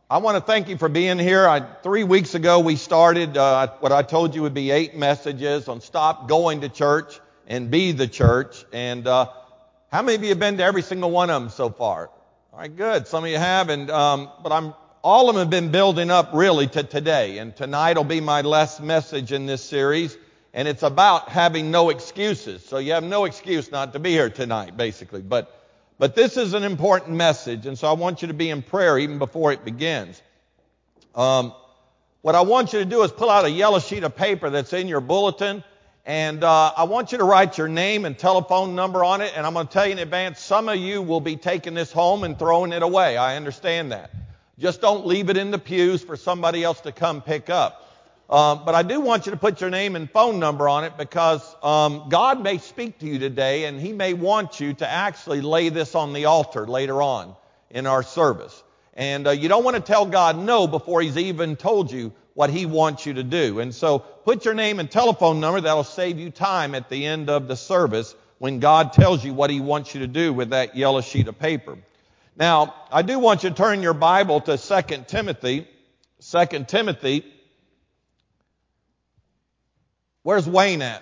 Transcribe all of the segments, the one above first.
I want to thank you for being here. 3 weeks ago we started what I told you would be 8 messages on stop going to church and be the church. And how many of you have been to every single one of them so far? All right, good. Some of you have, but all of them have been building up really to today. And tonight will be my last message in this series. And it's about having no excuses. So you have no excuse not to be here tonight, basically. But this is an important message, and so I want you to be in prayer even before it begins. What I want you to do is pull out a yellow sheet of paper that's in your bulletin, and I want you to write your name and telephone number on it, and I'm going to tell you in advance, some of you will be taking this home and throwing it away. I understand that. Just don't leave it in the pews for somebody else to come pick up. But I do want you to put your name and phone number on it because God may speak to you today and He may want you to actually lay this on the altar later on in our service. And you don't want to tell God no before He's even told you what He wants you to do. And so put your name and telephone number. That'll save you time at the end of the service when God tells you what He wants you to do with that yellow sheet of paper. Now, I do want you to turn your Bible to 2 Timothy. 2 Timothy. Where's Wayne at?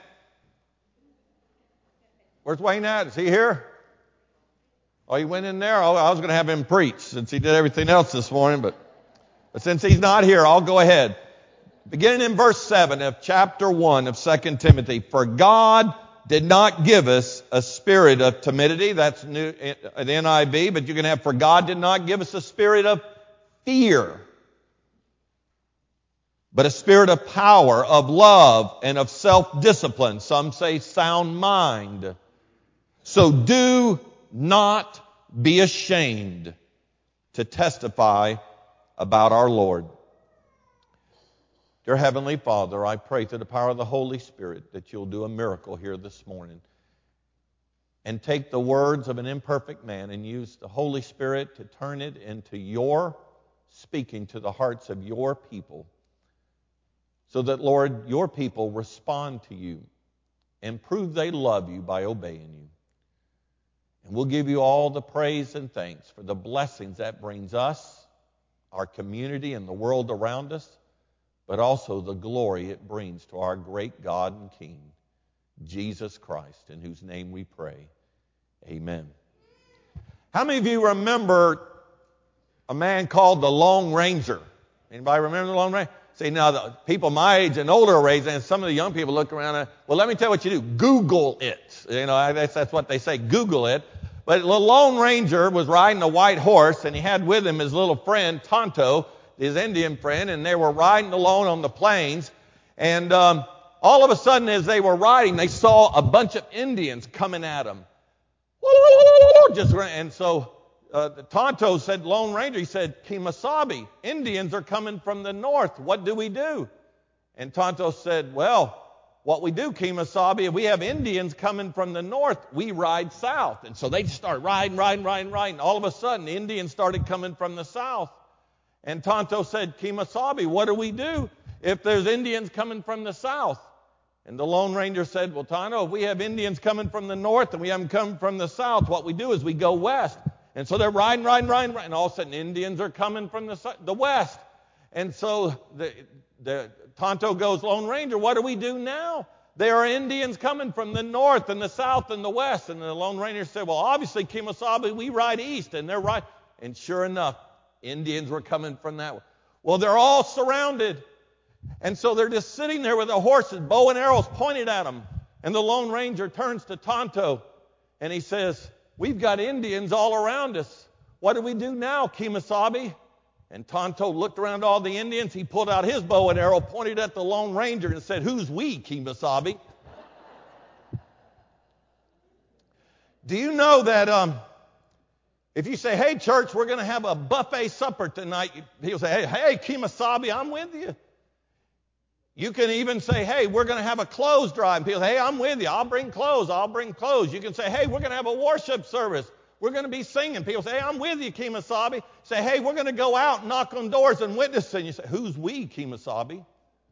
Where's Wayne at? Is he here? Oh, he went in there? Oh, I was going to have him preach since he did everything else this morning, but since he's not here, I'll go ahead. Beginning in verse 7 of chapter 1 of 2 Timothy. For God did not give us a spirit of timidity. That's new, the NIV, but you can have, for God did not give us a spirit of fear, but a spirit of power, of love, and of self-discipline. Some say sound mind. So do not be ashamed to testify about our Lord. Dear Heavenly Father, I pray through the power of the Holy Spirit that you'll do a miracle here this morning and take the words of an imperfect man and use the Holy Spirit to turn it into your speaking to the hearts of your people. So that, Lord, your people respond to you and prove they love you by obeying you. And we'll give you all the praise and thanks for the blessings that brings us, our community, and the world around us, but also the glory it brings to our great God and King, Jesus Christ, in whose name we pray. Amen. How many of you remember a man called the Lone Ranger? Anybody remember the Lone Ranger? See, now the people my age and older are raised, and some of the young people look around and, well, let me tell you what you do. Google it. You know, that's what they say. Google it. But the Lone Ranger was riding a white horse, and he had with him his little friend, Tonto, his Indian friend, and they were riding alone on the plains. And all of a sudden, as they were riding, they saw a bunch of Indians coming at them. And so Tonto said, Lone Ranger, he said, Kemosabe, Indians are coming from the north. What do we do? And Tonto said, well, what we do, Kemosabe, if we have Indians coming from the north, we ride south. And so they start riding. All of a sudden, the Indians started coming from the south. And Tonto said, Kemosabe, what do we do if there's Indians coming from the south? And the Lone Ranger said, well, Tonto, if we have Indians coming from the north and we haven't come from the south, what we do is we go west. And so they're riding, and all of a sudden Indians are coming from the west. And so the Tonto goes, Lone Ranger, what do we do now? There are Indians coming from the north and the south and the west. And the Lone Ranger said, well, obviously, Kemosabe, we ride east. And they're right. And sure enough, Indians were coming from that way. Well, they're all surrounded. And so they're just sitting there with their horses, bow and arrows pointed at them. And the Lone Ranger turns to Tonto and he says, we've got Indians all around us. What do we do now, Kemosabe? And Tonto looked around all the Indians. He pulled out his bow and arrow, pointed at the Lone Ranger, and said, who's we, Kemosabe? Do you know that if you say, hey, church, we're going to have a buffet supper tonight, he'll say, hey, Kemosabe, I'm with you. You can even say, hey, we're going to have a clothes drive. And people say, hey, I'm with you. I'll bring clothes. You can say, hey, we're going to have a worship service. We're going to be singing. People say, hey, I'm with you, Kemosabe. Say, hey, we're going to go out and knock on doors and witness. And you say, who's we, Kemosabe?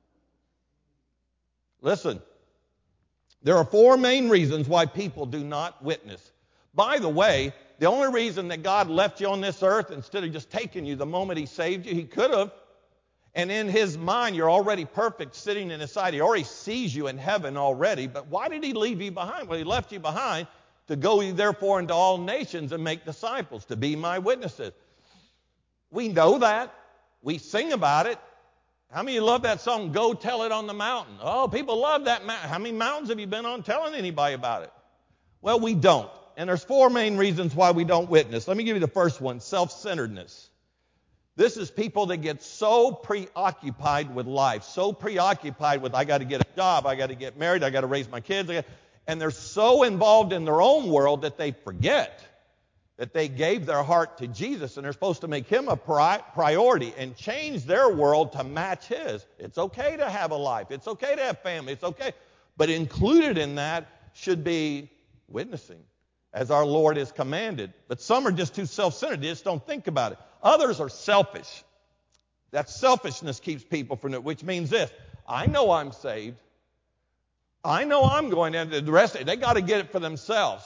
Listen, there are 4 main reasons why people do not witness. By the way, The only reason that God left you on this earth instead of just taking you the moment He saved you, He could have. And in His mind, you're already perfect sitting in His side. He already sees you in heaven already. But why did He leave you behind? Well, He left you behind to go ye therefore into all nations and make disciples, to be my witnesses. We know that. We sing about it. How many of you love that song, Go Tell It on the Mountain? Oh, people love that mountain. How many mountains have you been on telling anybody about it? Well, we don't. And there's 4 main reasons why we don't witness. Let me give you the first one, self-centeredness. This is people that get so preoccupied with life, so preoccupied with, I got to get a job, I got to get married, I got to raise my kids. And they're so involved in their own world that they forget that they gave their heart to Jesus, and they're supposed to make Him a priority and change their world to match His. It's okay to have a life. It's okay to have family. It's okay. But included in that should be witnessing, as our Lord has commanded. But some are just too self-centered. They just don't think about it. Others are selfish. That selfishness keeps people from it, which means this. I know I'm saved. I know I'm going into the rest of it. They got to get it for themselves.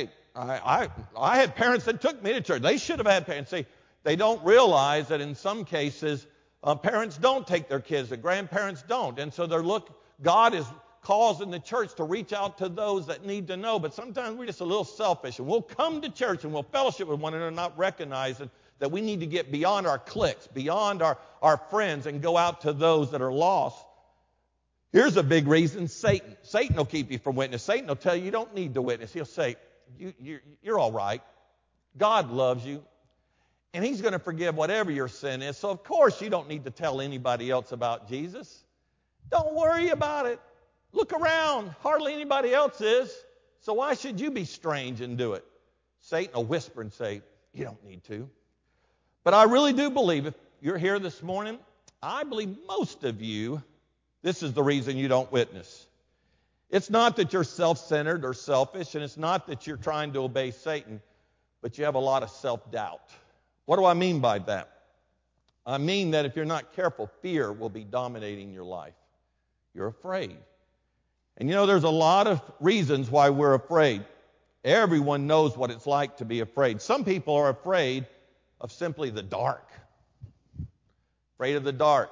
I had parents that took me to church. They should have had parents. See, they don't realize that in some cases, parents don't take their kids. The grandparents don't. And so God is causing the church to reach out to those that need to know. But sometimes we're just a little selfish. And we'll come to church and we'll fellowship with one another, not recognizing that we need to get beyond our cliques, beyond our friends, and go out to those that are lost. Here's a big reason, Satan. Satan will keep you from witness. Satan will tell you don't need to witness. He'll say, you're all right. God loves you. And He's going to forgive whatever your sin is. So, of course, you don't need to tell anybody else about Jesus. Don't worry about it. Look around. Hardly anybody else is. So why should you be strange and do it? Satan will whisper and say, you don't need to. But I really do believe, if you're here this morning, I believe most of you, this is the reason you don't witness. It's not that you're self-centered or selfish, and it's not that you're trying to obey Satan, but you have a lot of self-doubt. What do I mean by that? I mean that if you're not careful, fear will be dominating your life. You're afraid. And there's a lot of reasons why we're afraid. Everyone knows what it's like to be afraid. Some people are afraid of simply the dark. Afraid of the dark.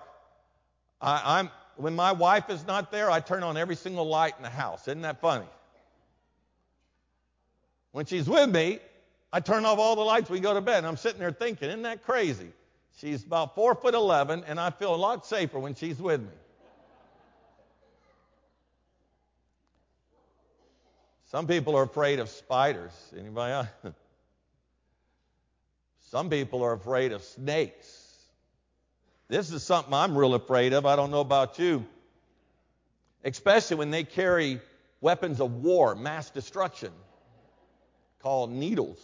When my wife is not there, I turn on every single light in the house. Isn't that funny? When she's with me, I turn off all the lights, we go to bed. And I'm sitting there thinking, isn't that crazy? She's about 4'11", and I feel a lot safer when she's with me. Some people are afraid of spiders. Anybody else? Some people are afraid of snakes. This is something I'm real afraid of. I don't know about you. Especially when they carry weapons of war, mass destruction, called needles.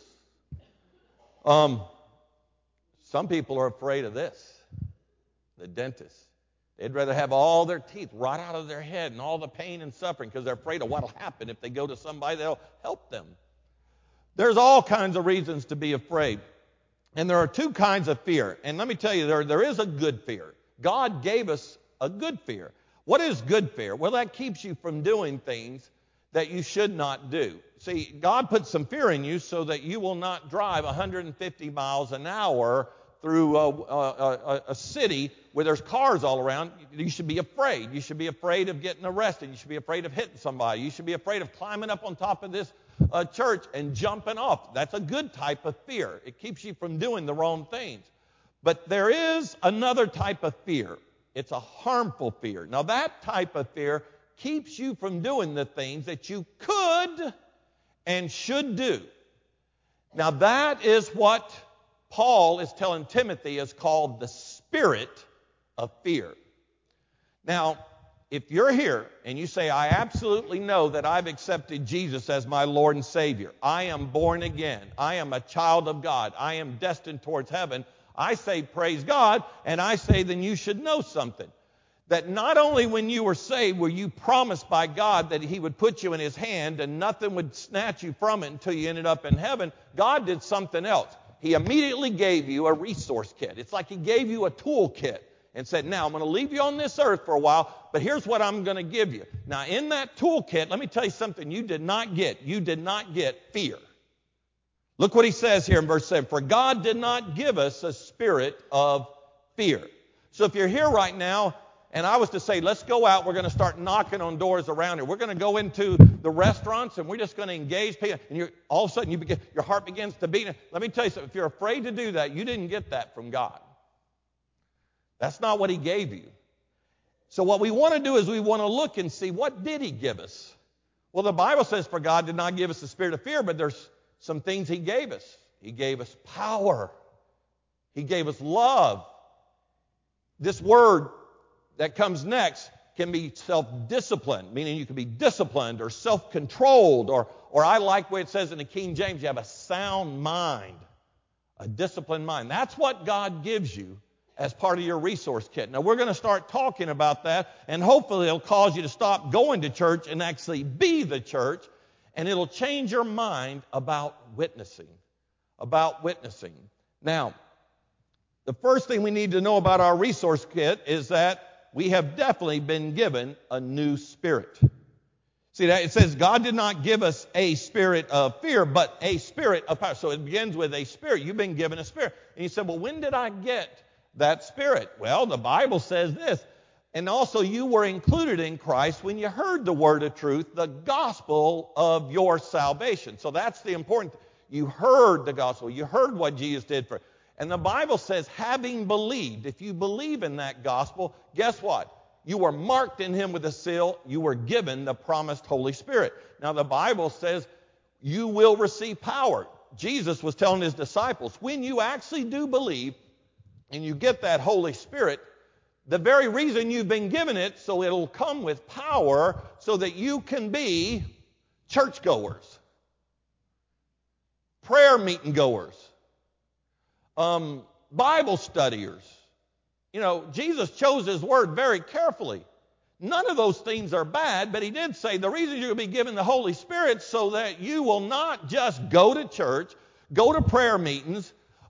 Some people are afraid of this, the dentist. They'd rather have all their teeth rot out of their head and all the pain and suffering because they're afraid of what will happen if they go to somebody that'll help them. There's all kinds of reasons to be afraid. And there are 2 kinds of fear. And let me tell you, there is a good fear. God gave us a good fear. What is good fear? Well, that keeps you from doing things that you should not do. See, God put some fear in you so that you will not drive 150 miles an hour through a city where there's cars all around. You should be afraid. You should be afraid of getting arrested. You should be afraid of hitting somebody. You should be afraid of climbing up on top of this church and jumping off. That's a good type of fear. It keeps you from doing the wrong things. But there is another type of fear. It's a harmful fear. Now, that type of fear keeps you from doing the things that you could and should do. Now, that is what Paul is telling Timothy is called the spirit of fear. Now, if you're here and you say, I absolutely know that I've accepted Jesus as my Lord and Savior. I am born again. I am a child of God. I am destined towards heaven. I say, praise God, and I say, then you should know something. That not only when you were saved were you promised by God that He would put you in His hand and nothing would snatch you from it until you ended up in heaven. God did something else. He immediately gave you a resource kit. It's like He gave you a tool kit and said, now I'm going to leave you on this earth for a while, but here's what I'm going to give you. Now in that toolkit, let me tell you something you did not get. You did not get fear. Look what he says here in verse 7. For God did not give us a spirit of fear. So if you're here right now, and I was to say, let's go out, we're going to start knocking on doors around here. We're going to go into the restaurants, and we're just going to engage people. And all of a sudden, your heart begins to beat. Let me tell you something. If you're afraid to do that, you didn't get that from God. That's not what he gave you. So what we want to do is we want to look and see, what did he give us? Well, the Bible says, for God did not give us the spirit of fear, but there's some things he gave us. He gave us power. He gave us love. This word that comes next can be self-disciplined, meaning you can be disciplined or self-controlled, or I like the way it says in the King James, you have a sound mind, a disciplined mind. That's what God gives you as part of your resource kit. Now, we're going to start talking about that, and hopefully it'll cause you to stop going to church and actually be the church, and it'll change your mind about witnessing. Now, the first thing we need to know about our resource kit is that we have definitely been given a new spirit. See that? It says God did not give us a spirit of fear, but a spirit of power. So it begins with a spirit. You've been given a spirit. And you said, well, when did I get that spirit? Well, the Bible says this. And also you were included in Christ when you heard the word of truth, the gospel of your salvation. So that's the important thing. You heard the gospel. You heard what Jesus did for you. And the Bible says, having believed, if you believe in that gospel, guess what? You were marked in him with a seal. You were given the promised Holy Spirit. Now, the Bible says you will receive power. Jesus was telling his disciples, when you actually do believe and you get that Holy Spirit, the very reason you've been given it, so it'll come with power so that you can be churchgoers, prayer meeting goers, Bible studiers. You know, Jesus chose his word very carefully. None of those things are bad, but he did say the reason you're going to be given the Holy Spirit so that you will not just go to church, go to prayer meetings,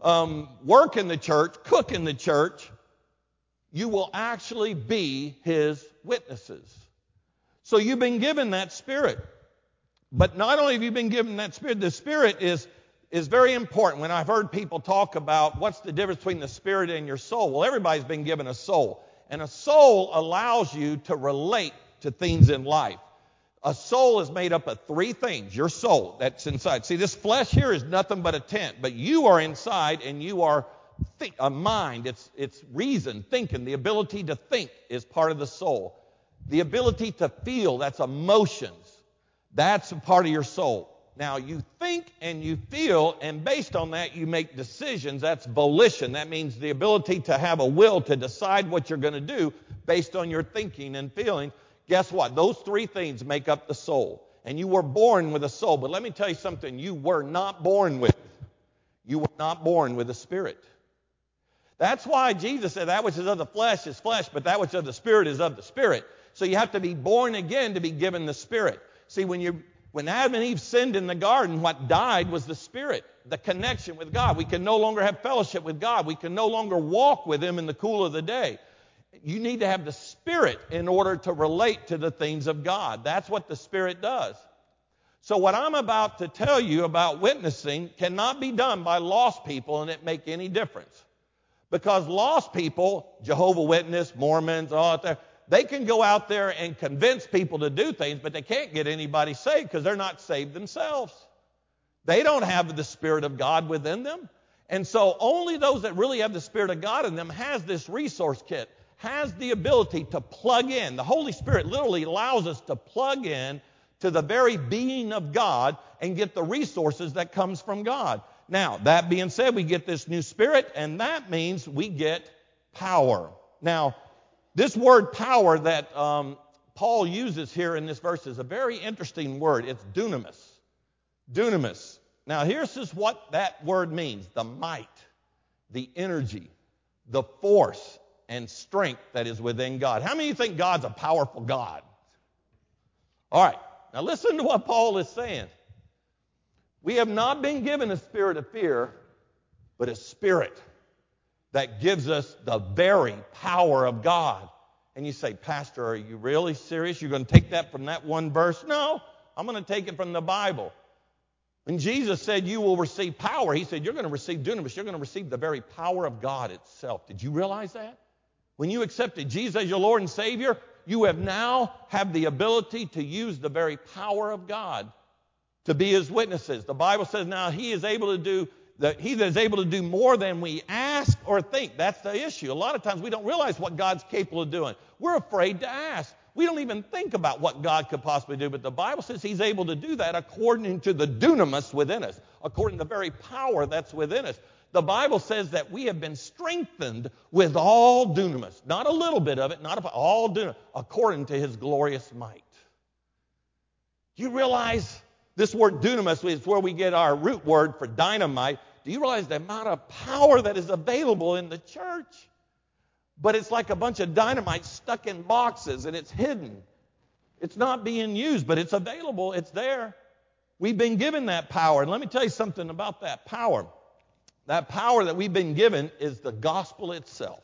work in the church, cook in the church. You will actually be his witnesses. So you've been given that Spirit. But not only have you been given that Spirit, the Spirit is very important. When I've heard people talk about what's the difference between the Spirit and your soul, well, everybody's been given a soul. And a soul allows you to relate to things in life. A soul is made up of three things. Your soul, that's inside. See, this flesh here is nothing but a tent, but you are inside and you are a mind. It's reason, thinking. The ability to think is part of the soul. The ability to feel, that's emotions. That's a part of your soul. Now, you think and you feel, and based on that, you make decisions. That's volition. That means the ability to have a will to decide what you're going to do based on your thinking and feeling. Guess what? Those three things make up the soul. And you were born with a soul. But let me tell you something you were not born with. You were not born with a spirit. That's why Jesus said that which is of the flesh is flesh, but that which is of the spirit is of the spirit. So you have to be born again to be given the Spirit. See, when Adam and Eve sinned in the garden, what died was the Spirit, the connection with God. We can no longer have fellowship with God. We can no longer walk with him in the cool of the day. You need to have the Spirit in order to relate to the things of God. That's what the Spirit does. So what I'm about to tell you about witnessing cannot be done by lost people and it make any difference. Because lost people, Jehovah's Witnesses, Mormons, all that, they can go out there and convince people to do things, but they can't get anybody saved because they're not saved themselves. They don't have the Spirit of God within them. And so only those that really have the Spirit of God in them has this resource kit, has the ability to plug in. The Holy Spirit literally allows us to plug in to the very being of God and get the resources that comes from God. Now, that being said, we get this new Spirit, and that means we get power. Now, this word power that Paul uses here in this verse is a very interesting word. It's dunamis. Dunamis. Now, here's just what that word means. The might, the energy, the force, and strength that is within God. How many of you think God's a powerful God? All right. Now, listen to what Paul is saying. We have not been given a spirit of fear, but a spirit that gives us the very power of God. And you say, Pastor, are you really serious? You're going to take that from that one verse? No, I'm going to take it from the Bible. When Jesus said you will receive power, he said you're going to receive dunamis. You're going to receive the very power of God itself. Did you realize that? When you accepted Jesus as your Lord and Savior, you have the ability to use the very power of God to be his witnesses. The Bible says now he is able to do he that is able to do more than we ask or think. That's the issue. A lot of times we don't realize what God's capable of doing. We're afraid to ask. We don't even think about what God could possibly do, but the Bible says he's able to do that according to the dunamis within us, according to the very power that's within us. The Bible says that we have been strengthened with all dunamis, not a little bit of it, all dunamis, according to his glorious might. Do you realize this word dunamis is where we get our root word for dynamite? Do you realize the amount of power that is available in the church? But it's like a bunch of dynamite stuck in boxes, and it's hidden. It's not being used, but it's available. It's there. We've been given that power. And let me tell you something about that power. That power that we've been given is the gospel itself.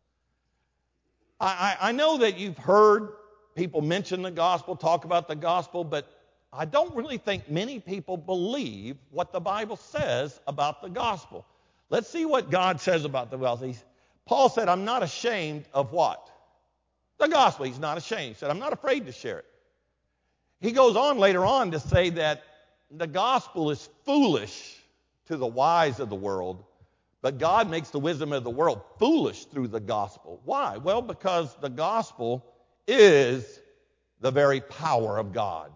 I know that you've heard people mention the gospel, talk about the gospel, but I don't really think many people believe what the Bible says about the gospel. Let's see what God says about the gospel. Paul said, I'm not ashamed of what? The gospel. He's not ashamed. He said, I'm not afraid to share it. He goes on later on to say that the gospel is foolish to the wise of the world, but God makes the wisdom of the world foolish through the gospel. Why? Well, because the gospel is the very power of God.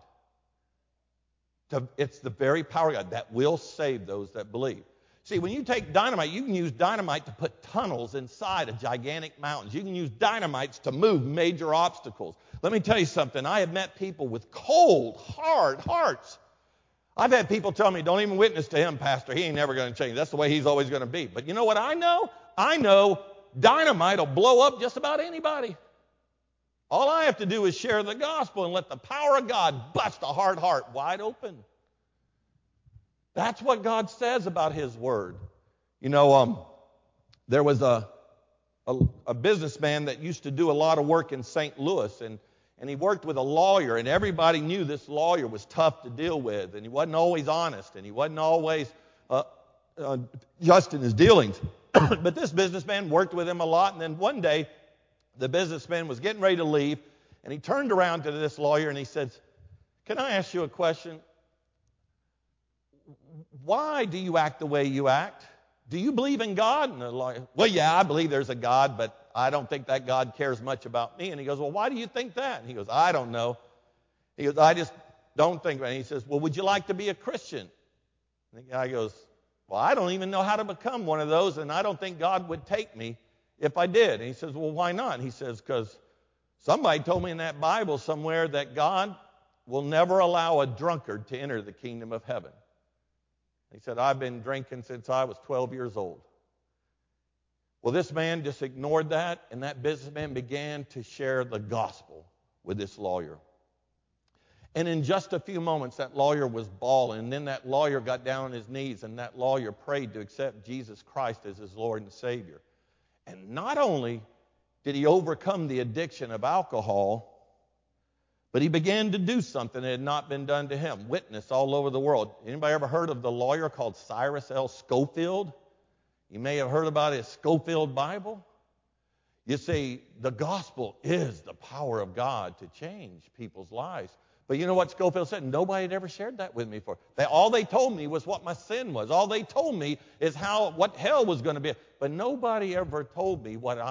It's the very power of God that will save those that believe. See, when you take dynamite, you can use dynamite to put tunnels inside of gigantic mountains. You can use dynamites to move major obstacles. Let me tell you something. I have met people with cold, hard hearts. I've had people tell me, don't even witness to him, Pastor. He ain't never going to change. That's the way he's always going to be. But you know what I know? I know dynamite will blow up just about anybody. All I have to do is share the gospel and let the power of God bust a hard heart wide open. That's what God says about his word. You know, there was a businessman that used to do a lot of work in St. Louis, and he worked with a lawyer, and everybody knew this lawyer was tough to deal with, and he wasn't always honest, and he wasn't always just in his dealings. But this businessman worked with him a lot, and then one day, the businessman was getting ready to leave, and he turned around to this lawyer, and he said, can I ask you a question? Why do you act the way you act? Do you believe in God? And the lawyer, well, yeah, I believe there's a God, but I don't think that God cares much about me. And he goes, well, why do you think that? And he goes, I don't know. He goes, I just don't think that. And he says, well, would you like to be a Christian? And the guy goes, well, I don't even know how to become one of those, and I don't think God would take me if I did. And he says, well, why not? And he says, because somebody told me in that Bible somewhere that God will never allow a drunkard to enter the kingdom of heaven. He said, I've been drinking since I was 12 years old. Well, this man just ignored that, and that businessman began to share the gospel with this lawyer. And in just a few moments, that lawyer was bawling, and then that lawyer got down on his knees, and that lawyer prayed to accept Jesus Christ as his Lord and Savior. And not only did he overcome the addiction of alcohol, but he began to do something that had not been done to him. Witness all over the world. Anybody ever heard of the lawyer called Cyrus L. Scofield? You may have heard about his Scofield Bible. You see, the gospel is the power of God to change people's lives. But you know what Scofield said? Nobody had ever shared that with me before. All they told me was what my sin was. All they told me is what hell was going to be. But nobody ever told me what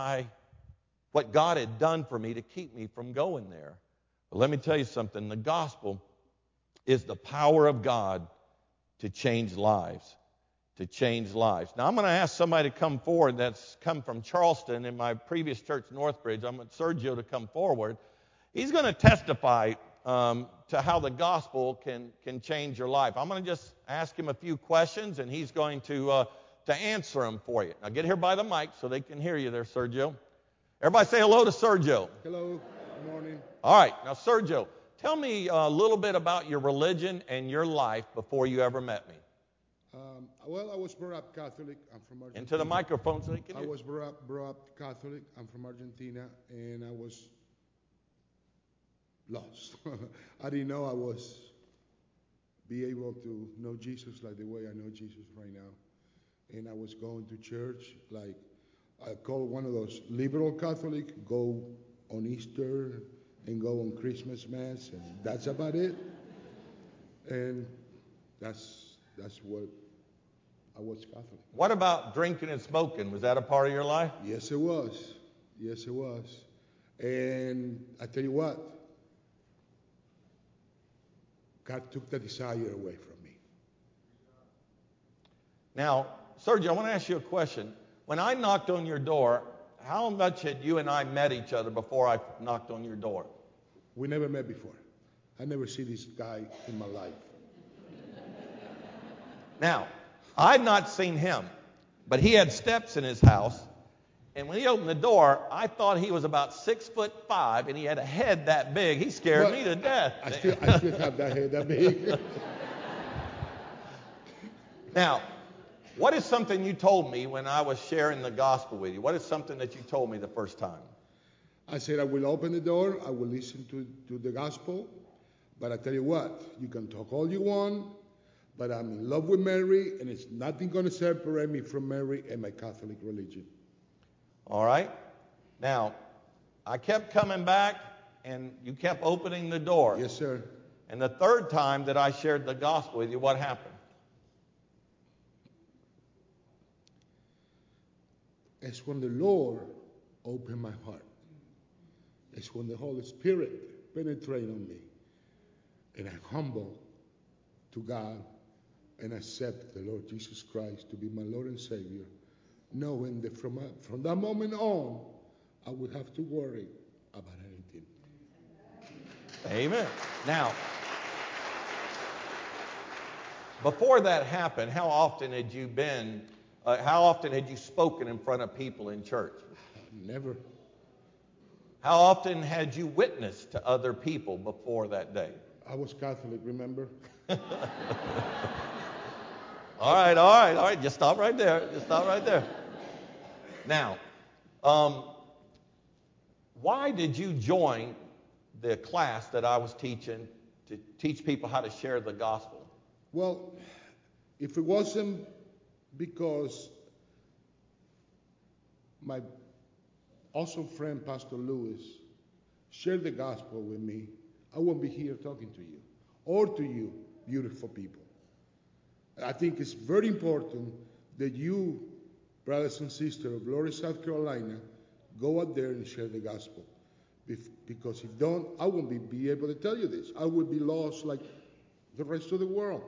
God had done for me to keep me from going there. But let me tell you something. The gospel is the power of God to change lives. To change lives. Now, I'm going to ask somebody to come forward that's come from Charleston in my previous church, Northbridge. I'm going to Sergio to come forward. He's going to testify to how the gospel can change your life. I'm going to just ask him a few questions, and he's going to answer them for you. Now, get here by the mic so they can hear you there, Sergio. Everybody say hello to Sergio. Hello. Good morning. All right. Now, Sergio, tell me a little bit about your religion and your life before you ever met me. Well, I was brought up Catholic. I'm from Argentina. Into the microphone so they can hear. I was brought up Catholic. I'm from Argentina, and I was lost. I didn't know I was be able to know Jesus like the way I know Jesus right now. And I was going to church, like I call one of those liberal Catholic, go on Easter and go on Christmas Mass, and that's about it. And that's what I was Catholic. What about drinking and smoking? Was that a part of your life? Yes, it was. Yes, it was. And I tell you what, God took the desire away from me. Now, Sergio, I want to ask you a question. When I knocked on your door, how much had you and I met each other before I knocked on your door? We never met before. I never see this guy in my life. Now, I'd not seen him, but he had steps in his house. And when he opened the door, I thought he was about 6'5", and he had a head that big. He scared me to death. I still have that head that big. Now, what is something you told me when I was sharing the gospel with you? What is something that you told me the first time? I said, I will open the door, I will listen to the gospel, but I tell you what, you can talk all you want, but I'm in love with Mary, and it's nothing going to separate me from Mary and my Catholic religion. All right? Now, I kept coming back, and you kept opening the door. Yes, sir. And the third time that I shared the gospel with you, what happened? It's when the Lord opened my heart. It's when the Holy Spirit penetrated on me. And I'm humble to God and accept the Lord Jesus Christ to be my Lord and Savior, knowing that from that moment on, I would have to worry about anything. Amen. Now, before that happened, how often had you spoken in front of people in church? Never. How often had you witnessed to other people before that day? I was Catholic, remember? All right. Just stop right there. Now, why did you join the class that I was teaching to teach people how to share the gospel? Well, if it wasn't because my awesome friend, Pastor Lewis, shared the gospel with me, I won't be here talking to you or to you, beautiful people. I think it's very important that you, brothers and sisters of Glory, South Carolina, go out there and share the gospel. Because if don't, I won't be able to tell you this. I would be lost like the rest of the world.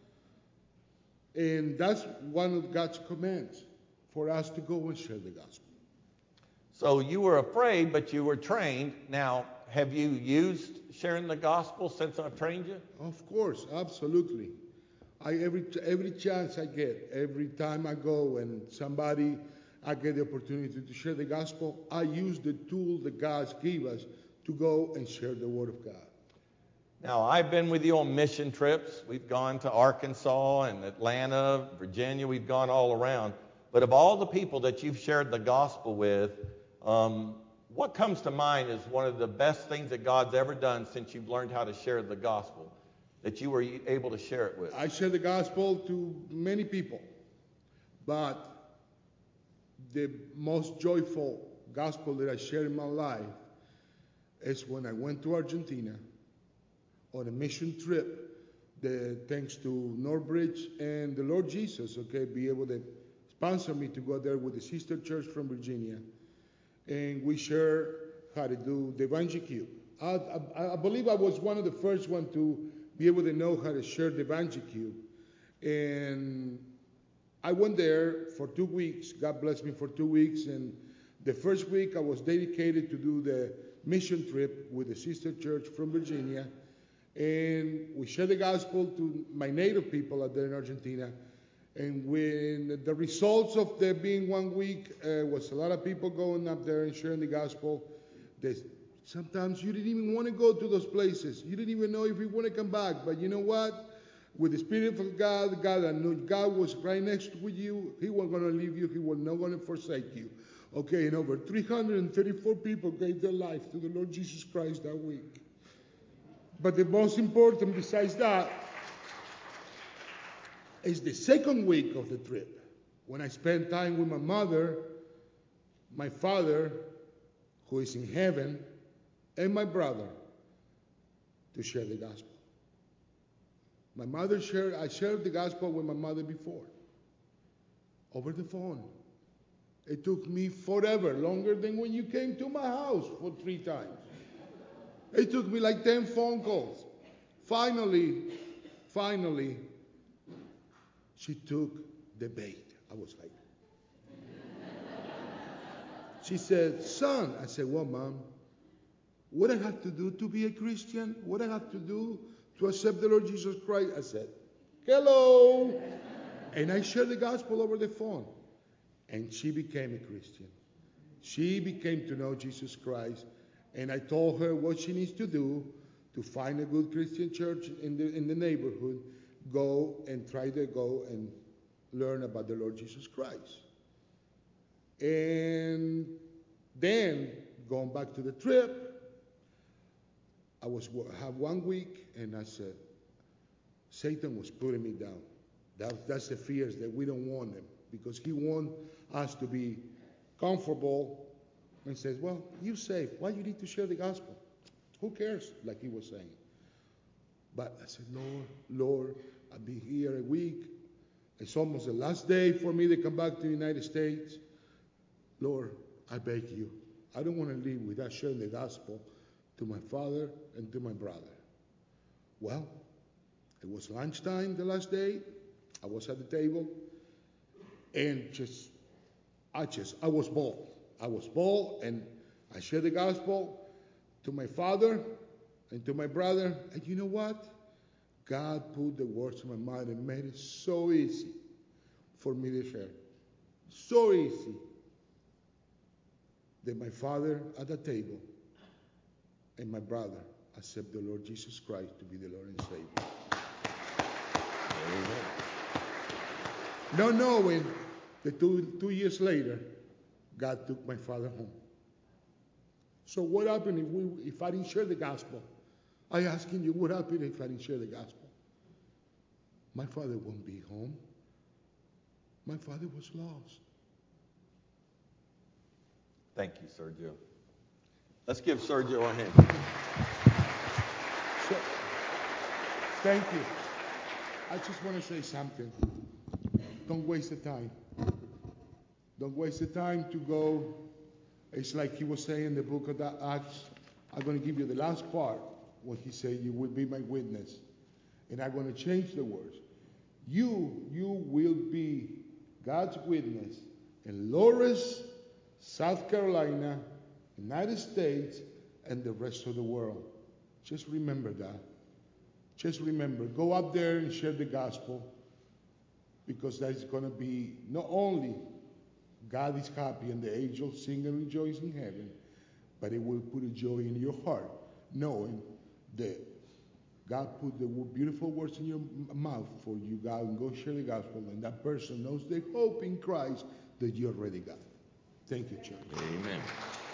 And that's one of God's commands, for us to go and share the gospel. So you were afraid, but you were trained. Now, have you used sharing the gospel since I've trained you? Of course, absolutely. Every chance I get, every time I go and I get the opportunity to share the gospel, I use the tool that God gave us to go and share the word of God. Now, I've been with you on mission trips. We've gone to Arkansas and Atlanta, Virginia. We've gone all around. But of all the people that you've shared the gospel with, what comes to mind is one of the best things that God's ever done since you've learned how to share the gospel, that you were able to share it with? I share the gospel to many people, but the most joyful gospel that I shared in my life is when I went to Argentina on a mission trip, thanks to Northbridge and the Lord Jesus, be able to sponsor me to go there with the sister church from Virginia. And we shared how to do the Evangel Cube. I believe I was one of the first one to be able to know how to share the Evangel Cube. And I went there for 2 weeks. God blessed me for 2 weeks. And the first week I was dedicated to do the mission trip with the sister church from Virginia. And we shared the gospel to my native people out there in Argentina. And when the results of there being 1 week was a lot of people going up there and sharing the gospel. Sometimes you didn't even want to go to those places. You didn't even know if you want to come back. But you know what? With the Spirit of God, God was right next with you. He wasn't going to leave you. He was not going to forsake you. Okay, and over 334 people gave their life to the Lord Jesus Christ that week. But the most important, besides that, It's the second week of the trip when I spent time with my mother, my father, who is in heaven, and my brother to share the gospel. I shared the gospel with my mother before, over the phone. It took me forever, longer than when you came to my house for 3 times. It took me like 10 phone calls. Finally, she took the bait. I was like, she said, son. I said, well, Mom, what I have to do to be a Christian? What I have to do to accept the Lord Jesus Christ? I said, hello. And I shared the gospel over the phone. And she became a Christian. She became to know Jesus Christ. And I told her what she needs to do to find a good Christian church in the neighborhood. Try to go and learn about the Lord Jesus Christ. And then, going back to the trip, I have 1 week, and I said, Satan was putting me down. That's the fears that we don't want him, because he wants us to be comfortable and says, well, you're safe. Why you need to share the gospel? Who cares? Like he was saying. But I said, Lord, I've been here a week. It's almost the last day for me to come back to the United States. Lord, I beg you. I don't want to leave without sharing the gospel to my father and to my brother. Well, it was lunchtime the last day. I was at the table, and I was bold. I was bold, and I shared the gospel to my father and to my brother. And you know what? God put the words in my mind and made it so easy for me to share. So easy that my father at the table and my brother accept the Lord Jesus Christ to be the Lord and Savior. Amen. Not knowing that 2 years later, God took my father home. So what happened if I didn't share the gospel? I asking you, what happened if I didn't share the gospel? My father won't be home. My father was lost. Thank you, Sergio. Let's give Sergio a hand. So, thank you. I just want to say something. Don't waste the time. Don't waste the time to go. It's like he was saying in the book of Acts. I'm going to give you the last part when he said, you will be my witness. And I'm going to change the words. You will be God's witness in Loris, South Carolina, United States, and the rest of the world. Just remember that. Just remember, go up there and share the gospel, because that is going to be not only God is happy and the angels sing and rejoice in heaven, but it will put a joy in your heart, knowing that God put the beautiful words in your mouth for you, God, and go share the gospel, and that person knows the hope in Christ that you already got. Thank you, church. Amen.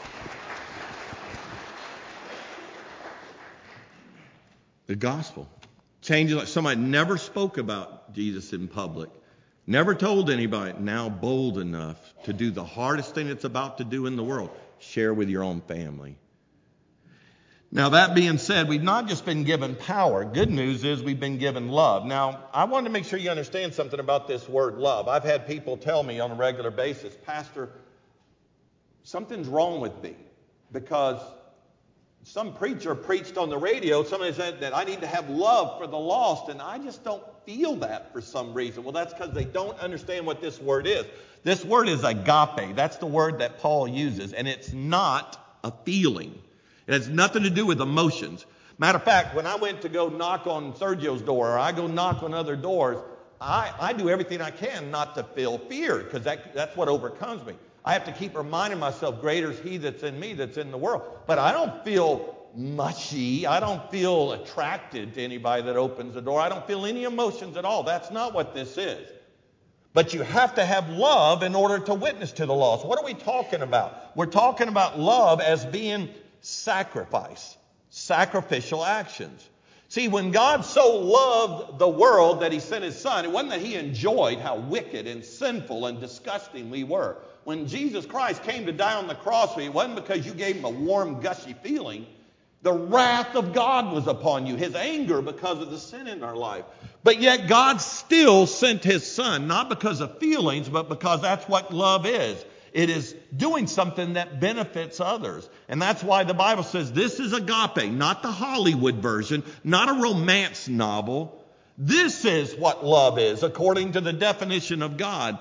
The gospel. Changing, like somebody never spoke about Jesus in public. Never told anybody, now bold enough to do the hardest thing it's about to do in the world. Share with your own family. Now, that being said, we've not just been given power. Good news is we've been given love. Now, I want to make sure you understand something about this word love. I've had people tell me on a regular basis, Pastor, something's wrong with me, because some preacher preached on the radio, somebody said that I need to have love for the lost, and I just don't feel that for some reason. Well, that's because they don't understand what this word is. This word is agape. That's the word that Paul uses, and it's not a feeling. It has nothing to do with emotions. Matter of fact, when I went to go knock on Sergio's door, or I go knock on other doors, I do everything I can not to feel fear, because that's what overcomes me. I have to keep reminding myself, greater is he that's in me that's in the world. But I don't feel mushy. I don't feel attracted to anybody that opens the door. I don't feel any emotions at all. That's not what this is. But you have to have love in order to witness to the lost. What are we talking about? We're talking about love as being sacrifice, sacrificial actions. See, when God so loved the world that he sent his son, it wasn't that he enjoyed how wicked and sinful and disgusting we were. When Jesus Christ came to die on the cross for you, it wasn't because you gave him a warm, gushy feeling. The wrath of God was upon you, his anger because of the sin in our life. But yet God still sent his son, not because of feelings, but because that's what love is. It is doing something that benefits others. And that's why the Bible says this is agape, not the Hollywood version, not a romance novel. This is what love is, according to the definition of God.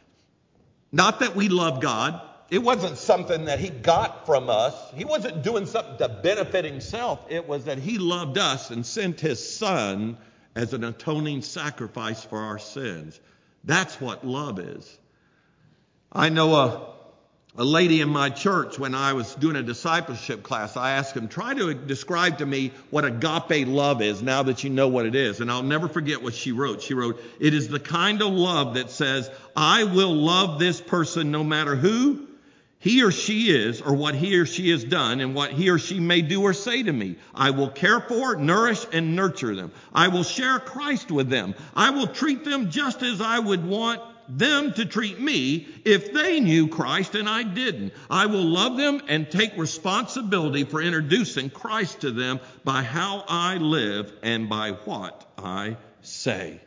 Not that we love God. It wasn't something that he got from us. He wasn't doing something to benefit himself. It was that he loved us and sent his son as an atoning sacrifice for our sins. That's what love is. I know a lady in my church, when I was doing a discipleship class, I asked him, try to describe to me what agape love is now that you know what it is. And I'll never forget what she wrote. She wrote, it is the kind of love that says, I will love this person no matter who he or she is, or what he or she has done, and what he or she may do or say to me. I will care for, nourish, and nurture them. I will share Christ with them. I will treat them just as I would want them to treat me if they knew Christ and I didn't. I will love them and take responsibility for introducing Christ to them by how I live and by what I say.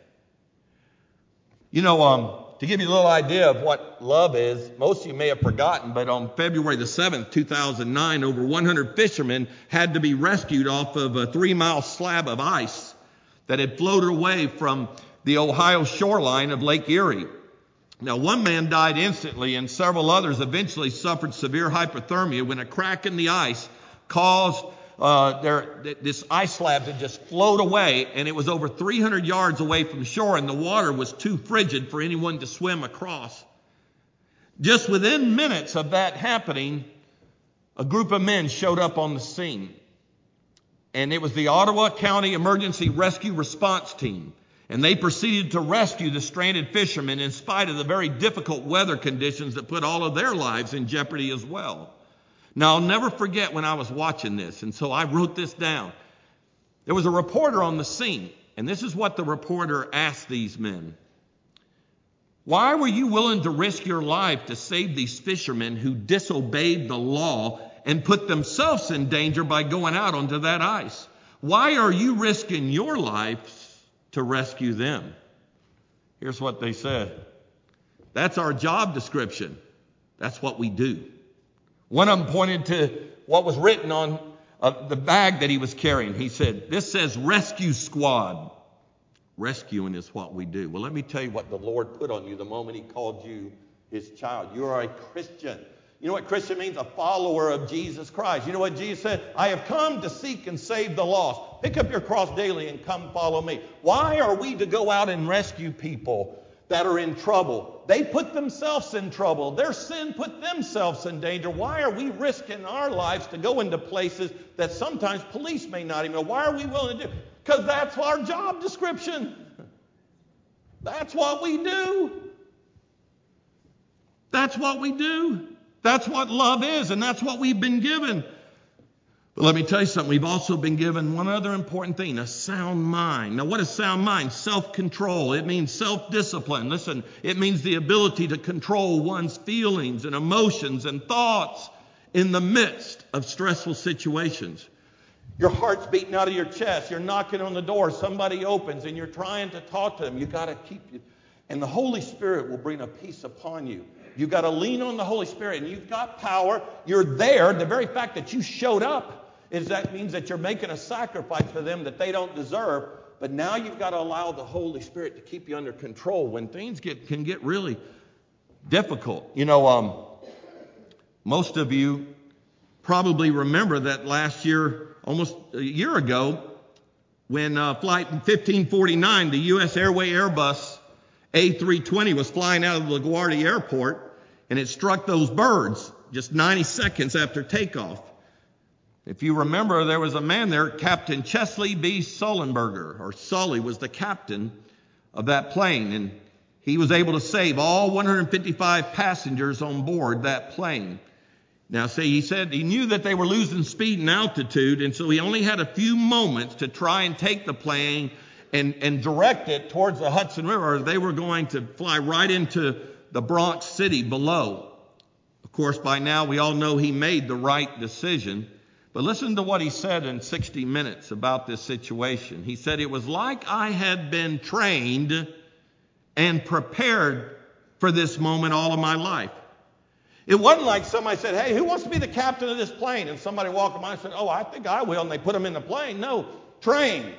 You know, to give you a little idea of what love is, most of you may have forgotten, but on February the 7th, 2009, over 100 fishermen had to be rescued off of a 3-mile slab of ice that had floated away from the Ohio shoreline of Lake Erie. Now, one man died instantly, and several others eventually suffered severe hypothermia when a crack in the ice caused this ice slab to just float away, and it was over 300 yards away from shore, and the water was too frigid for anyone to swim across. Just within minutes of that happening, a group of men showed up on the scene, and it was the Ottawa County Emergency Rescue Response Team. And they proceeded to rescue the stranded fishermen in spite of the very difficult weather conditions that put all of their lives in jeopardy as well. Now, I'll never forget when I was watching this, and so I wrote this down. There was a reporter on the scene, and this is what the reporter asked these men. Why were you willing to risk your life to save these fishermen who disobeyed the law and put themselves in danger by going out onto that ice? Why are you risking your life to rescue them? Here's what they said. That's our job description. That's what we do. One of them pointed to what was written on the bag that he was carrying. He said, this says rescue squad. Rescuing is what we do. Well, let me tell you what the Lord put on you the moment he called you his child. You are a Christian. You know what Christian means? A follower of Jesus Christ. You know what Jesus said? I have come to seek and save the lost. Pick up your cross daily and come follow me. Why are we to go out and rescue people that are in trouble? They put themselves in trouble. Their sin put themselves in danger. Why are we risking our lives to go into places that sometimes police may not even know? Why are we willing to do? Because that's our job description. That's what we do. That's what we do. That's what love is, and that's what we've been given. But let me tell you something. We've also been given one other important thing, a sound mind. Now, what is sound mind? Self-control. It means self-discipline. Listen, it means the ability to control one's feelings and emotions and thoughts in the midst of stressful situations. Your heart's beating out of your chest. You're knocking on the door. Somebody opens, and you're trying to talk to them. You've got to keep you. And the Holy Spirit will bring a peace upon you. You've got to lean on the Holy Spirit, and you've got power. You're there. The very fact that you showed up means that you're making a sacrifice for them that they don't deserve. But now you've got to allow the Holy Spirit to keep you under control when things can get really difficult. You know, most of you probably remember that last year, almost a year ago, when Flight 1549, the U.S. Airway Airbus A320 was flying out of LaGuardia Airport, and it struck those birds just 90 seconds after takeoff. If you remember, there was a man there, Captain Chesley B. Sullenberger, or Sully was the captain of that plane, and he was able to save all 155 passengers on board that plane. Now, see, he said he knew that they were losing speed and altitude, and so he only had a few moments to try and take the plane and direct it towards the Hudson River, or they were going to fly right into the Bronx City below. Of course, by now we all know he made the right decision. But listen to what he said in 60 Minutes about this situation. He said, "It was like I had been trained and prepared for this moment all of my life. It wasn't like somebody said, 'Hey, who wants to be the captain of this plane?' And somebody walked by and said, 'Oh, I think I will.' And they put him in the plane. No, train.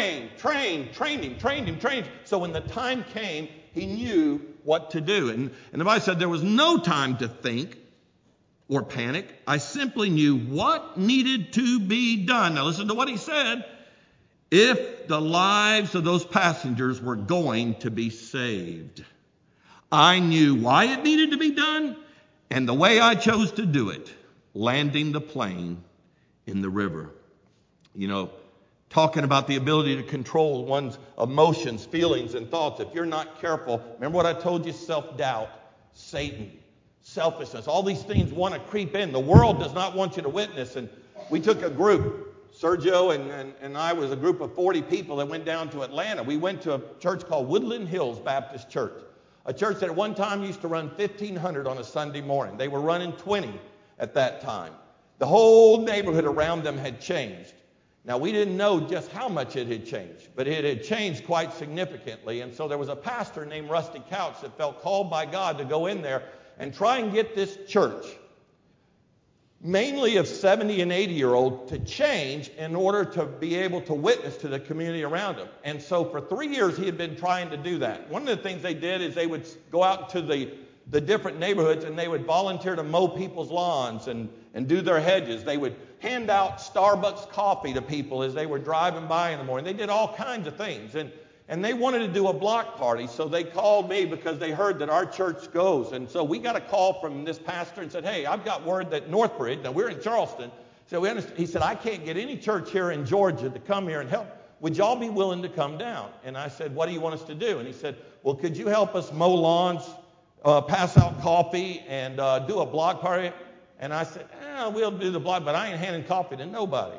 So when the time came, he knew what to do. And the Bible said there was no time to think or panic. I simply knew what needed to be done." Now listen to what he said. "If the lives of those passengers were going to be saved. I knew why it needed to be done and the way I chose to do it, landing the plane in the river." You know, talking about the ability to control one's emotions, feelings, and thoughts. If you're not careful, remember what I told you, self-doubt, Satan, selfishness, all these things want to creep in. The world does not want you to witness. And we took a group, Sergio and I was a group of 40 people that went down to Atlanta. We went to a church called Woodland Hills Baptist Church, a church that at one time used to run 1,500 on a Sunday morning. They were running 20 at that time. The whole neighborhood around them had changed. Now, we didn't know just how much it had changed, but it had changed quite significantly. And so there was a pastor named Rusty Couch that felt called by God to go in there and try and get this church, mainly of 70 and 80-year-olds, to change in order to be able to witness to the community around them. And so for 3 years, he had been trying to do that. One of the things they did is they would go out to the different neighborhoods and they would volunteer to mow people's lawns and do their hedges. They would hand out Starbucks coffee to people as they were driving by in the morning. They did all kinds of things. And they wanted to do a block party, so they called me because they heard that our church goes. And so we got a call from this pastor and said, "Hey, I've got word that Northbridge," now we're in Charleston, so he said, "I can't get any church here in Georgia to come here and help. Would y'all be willing to come down?" And I said, "What do you want us to do?" And he said, "Well, could you help us mow lawns, pass out coffee, and do a block party?" And I said, "We'll do the block, but I ain't handing coffee to nobody.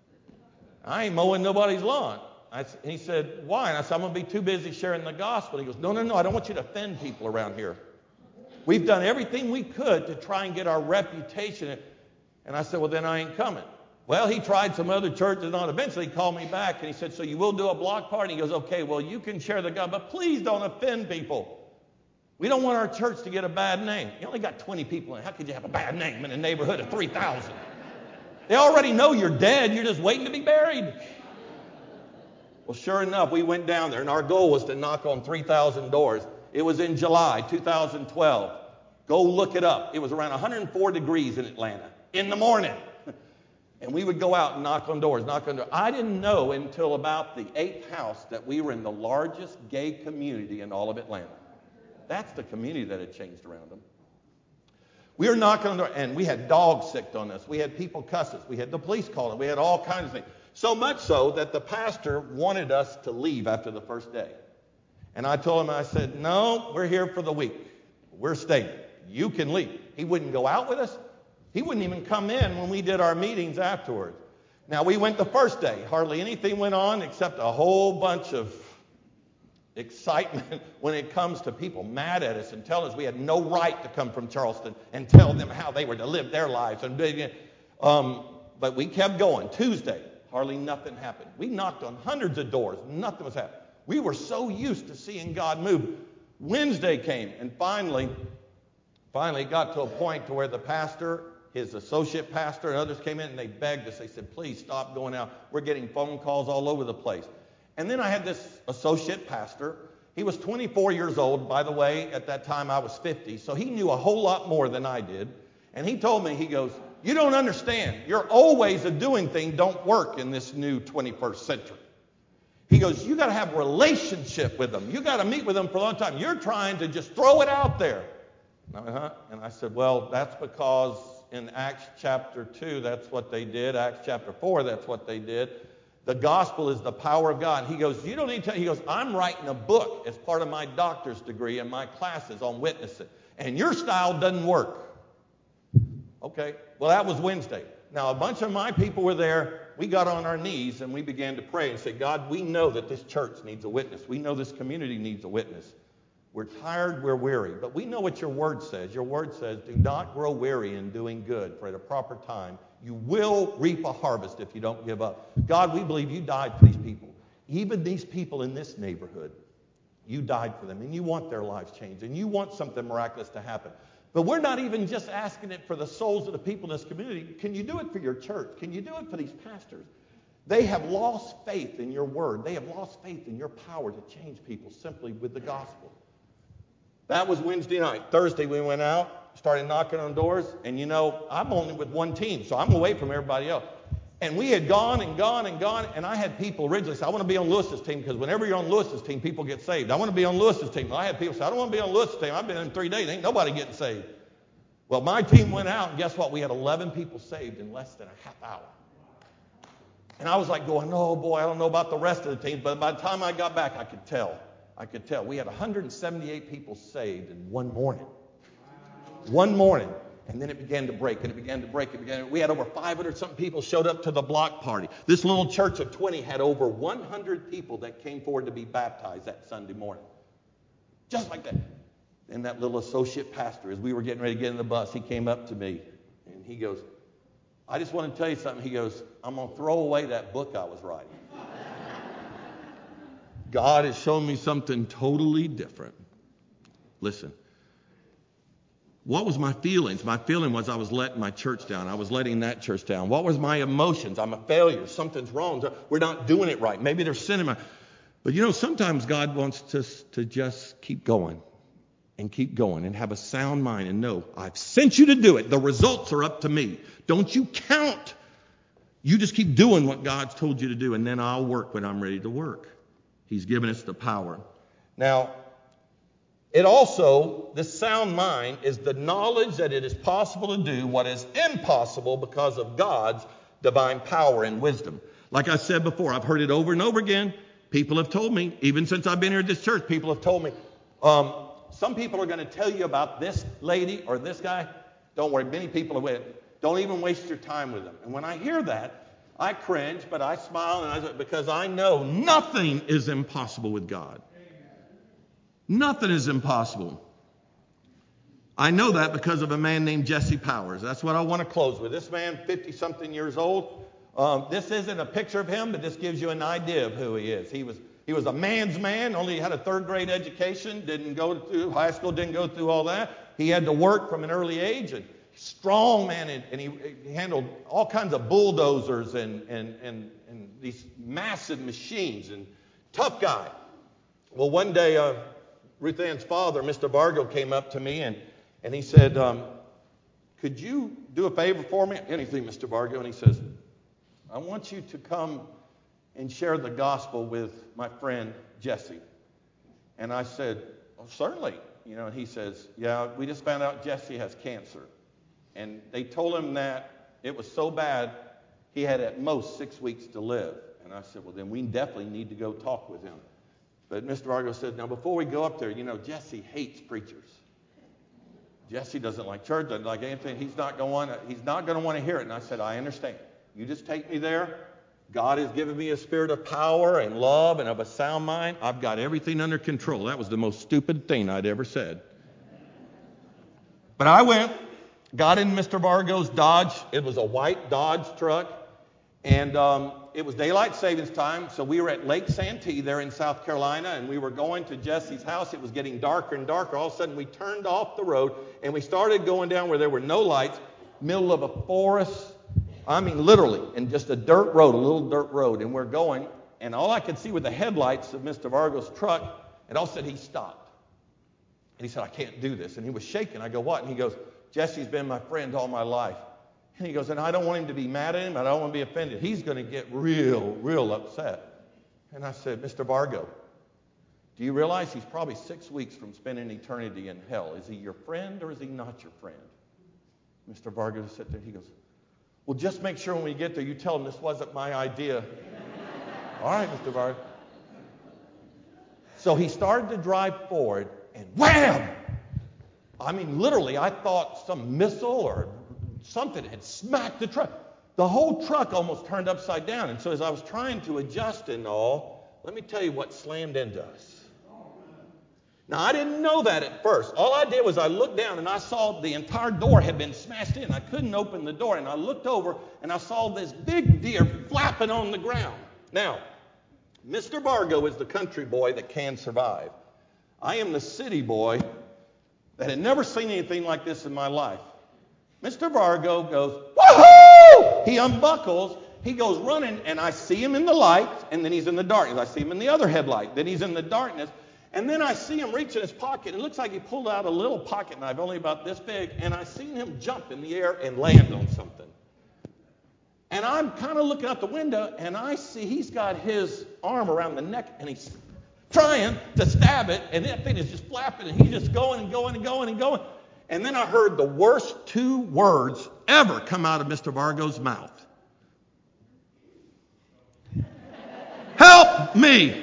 I ain't mowing nobody's lawn." He said, "Why?" And I said, "I'm going to be too busy sharing the gospel." He goes, No, I don't want you to offend people around here. We've done everything we could to try and get our reputation. And I said, "Well, then I ain't coming." Well, he tried some other churches on. Eventually he called me back and he said, "So you will do a block party?" He goes, "Okay, well, you can share the gospel, but please don't offend people. We don't want our church to get a bad name." You only got 20 people in it. How could you have a bad name in a neighborhood of 3,000? They already know you're dead. You're just waiting to be buried. Well, sure enough, we went down there, and our goal was to knock on 3,000 doors. It was in July 2012. Go look it up. It was around 104 degrees in Atlanta in the morning. And we would go out and knock on doors. I didn't know until about the 8th house that we were in the largest gay community in all of Atlanta. That's the community that had changed around them. We were knocking on the door, and we had dogs sick on us. We had people cuss us. We had the police call us. We had all kinds of things. So much so that the pastor wanted us to leave after the first day. And I told him, I said, "No, we're here for the week. We're staying. You can leave." He wouldn't go out with us. He wouldn't even come in when we did our meetings afterwards. Now, we went the first day. Hardly anything went on except a whole bunch of excitement when it comes to people mad at us and telling us we had no right to come from Charleston and tell them how they were to live their lives. But we kept going. Tuesday, hardly nothing happened. We knocked on hundreds of doors. Nothing was happening. We were so used to seeing God move. Wednesday came, and finally it got to a point to where the pastor, his associate pastor, and others came in and they begged us. They said, "Please stop going out. We're getting phone calls all over the place." And then I had this associate pastor. He was 24 years old. By the way, at that time I was 50, so he knew a whole lot more than I did. And he told me, he goes, "You don't understand. Your old ways of doing things don't work in this new 21st century." He goes, "You got to have a relationship with them. You got to meet with them for a long time. You're trying to just throw it out there." And I said, "Well, that's because in Acts chapter 2, that's what they did. Acts chapter 4, that's what they did. The gospel is the power of God." He goes, "You don't need to." He goes, "I'm writing a book as part of my doctor's degree and my classes on witnessing. And your style doesn't work." Okay, well, that was Wednesday. Now, a bunch of my people were there. We got on our knees and we began to pray and say, God, we know that this church needs a witness. We know this community needs a witness. We're tired, we're weary, but we know what your word says. Your word says, do not grow weary in doing good, for at a proper time you will reap a harvest if you don't give up. God, we believe you died for these people. Even these people in this neighborhood, you died for them, and you want their lives changed, and you want something miraculous to happen. But we're not even just asking it for the souls of the people in this community. Can you do it for your church? Can you do it for these pastors? They have lost faith in your word. They have lost faith in your power to change people simply with the gospel. That was Wednesday night. Thursday we went out, started knocking on doors, and you know, I'm only with one team, so I'm away from everybody else. And we had gone, and I had people originally say, I want to be on Lewis's team, because whenever you're on Lewis's team, people get saved. I want to be on Lewis's team. I had people say, I don't want to be on Lewis's team. I've been in 3 days. Ain't nobody getting saved. Well, my team went out, and guess what? We had 11 people saved in less than a half hour. And I was like going, oh, boy, I don't know about the rest of the teams, but by the time I got back, I could tell. We had 178 people saved in one morning. One morning. And then it began to break, and it began to break. We had over 500-something people showed up to the block party. This little church of 20 had over 100 people that came forward to be baptized that Sunday morning. Just like that. And that little associate pastor, as we were getting ready to get in the bus, he came up to me, and he goes, I just want to tell you something. He goes, I'm going to throw away that book I was writing. God has shown me something totally different. Listen. What was my feelings? My feeling was I was letting my church down. I was letting that church down. What was my emotions? I'm a failure. Something's wrong. We're not doing it right. Maybe there's sin in my... But you know, sometimes God wants us to just keep going and have a sound mind and know, I've sent you to do it. The results are up to me. Don't you count. You just keep doing what God's told you to do, and then I'll work when I'm ready to work. He's given us the power. Now, this sound mind is the knowledge that it is possible to do what is impossible because of God's divine power and wisdom. Like I said before, I've heard it over and over again. People have told me, even since I've been here at this church, people have told me, some people are going to tell you about this lady or this guy. Don't worry, many people are with it. Don't even waste your time with them. And when I hear that, I cringe, but I smile because I know nothing is impossible with God. Nothing is impossible. I know that because of a man named Jesse Powers. That's what I want to close with. This man, 50-something years old. This isn't a picture of him, but this gives you an idea of who he is. He was a man's man, only had a 3rd grade education, didn't go through high school, didn't go through all that. He had to work from an early age, and strong man, and he handled all kinds of bulldozers and these massive machines, and tough guy. Well, one day, Ruth Ann's father, Mr. Bargo, came up to me and he said, could you do a favor for me? Anything, Mr. Bargo. And he says, I want you to come and share the gospel with my friend Jesse. And I said, oh, certainly. And he says, yeah, we just found out Jesse has cancer. And they told him that it was so bad, he had at most 6 weeks to live. And I said, well, then we definitely need to go talk with him. But Mr. Vargo said, now before we go up there, Jesse hates preachers. Jesse doesn't like church, doesn't like anything. He's not going to want to hear it. And I said, I understand. You just take me there. God has given me a spirit of power and love and of a sound mind. I've got everything under control. That was the most stupid thing I'd ever said. But I went, got in Mr. Vargo's Dodge. It was a white Dodge truck. And it was daylight savings time, so we were at Lake Santee there in South Carolina, and we were going to Jesse's house. It was getting darker and darker. All of a sudden, we turned off the road, and we started going down where there were no lights, middle of a forest. I mean, literally, and just a dirt road, a little dirt road. And we're going, and all I could see were the headlights of Mr. Vargo's truck, and all of a sudden, he stopped. And he said, I can't do this. And he was shaking. I go, what? And he goes, Jesse's been my friend all my life. And he goes, and I don't want him to be mad at him. I don't want to be offended. He's going to get real upset. And I said, Mr. Vargo, do you realize he's probably 6 weeks from spending eternity in hell? Is he your friend or is he not your friend? Mr. Vargo sat there. He goes, well, just make sure when we get there, you tell him this wasn't my idea. All right, Mr. Vargo. So he started to drive forward, and wham! I mean, literally, I thought some missile or something had smacked the truck. The whole truck almost turned upside down. And so as I was trying to adjust and all, let me tell you what slammed into us. Now, I didn't know that at first. All I did was I looked down and I saw the entire door had been smashed in. I couldn't open the door. And I looked over and I saw this big deer flapping on the ground. Now, Mr. Vargo is the country boy that can survive. I am the city boy that had never seen anything like this in my life. Mr. Vargo goes, woohoo! He unbuckles. He goes running, and I see him in the light, and then he's in the darkness. I see him in the other headlight. Then he's in the darkness. And then I see him reach in his pocket. It looks like he pulled out a little pocket knife, only about this big, and I seen him jump in the air and land on something. And I'm kind of looking out the window, and I see he's got his arm around the neck, and he's trying to stab it, and that thing is just flapping, and he's just going and going and going and going. And then I heard the worst 2 words ever come out of Mr. Vargo's mouth. Help me!